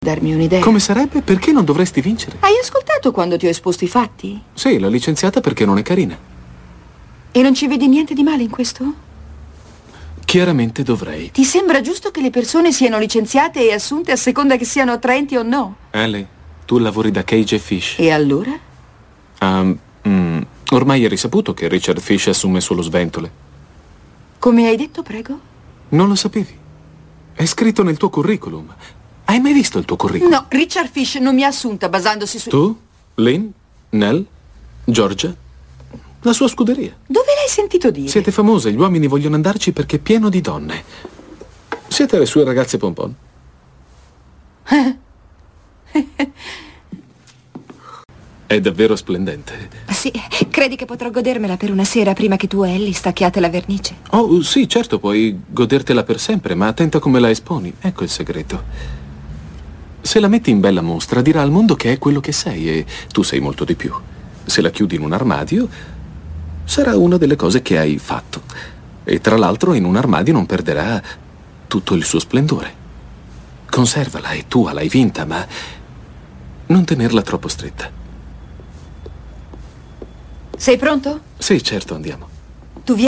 Darmi un'idea. Come sarebbe? Perché non dovresti vincere? Hai ascoltato quando ti ho esposto i fatti? Sì, l'ho licenziata perché non è carina. E non ci vedi niente di male in questo? Chiaramente dovrei. Ti sembra giusto che le persone siano licenziate e assunte a seconda che siano attraenti o no? Ellie, tu lavori da Cage e Fish. E allora? Ormai è risaputo che Richard Fish assume solo sventole. Come hai detto, prego? Non lo sapevi? È scritto nel tuo curriculum. Hai mai visto il tuo curriculum? No, Richard Fish non mi ha assunta basandosi su... Tu, Lynn, Nell, Georgia, la sua scuderia. Dove l'hai sentito dire? Siete famose, gli uomini vogliono andarci perché è pieno di donne. Siete le sue ragazze pompon. È davvero splendente. Sì, credi che potrò godermela per una sera prima che tu e Ellie stacchiate la vernice? Oh, sì, certo, puoi godertela per sempre, ma attenta come la esponi. Ecco il segreto. Se la metti in bella mostra, dirà al mondo che è quello che sei e tu sei molto di più. Se la chiudi in un armadio, sarà una delle cose che hai fatto. E tra l'altro in un armadio non perderà tutto il suo splendore. Conservala e tu l'hai vinta, ma non tenerla troppo stretta. Sei pronto? Sì, certo, andiamo.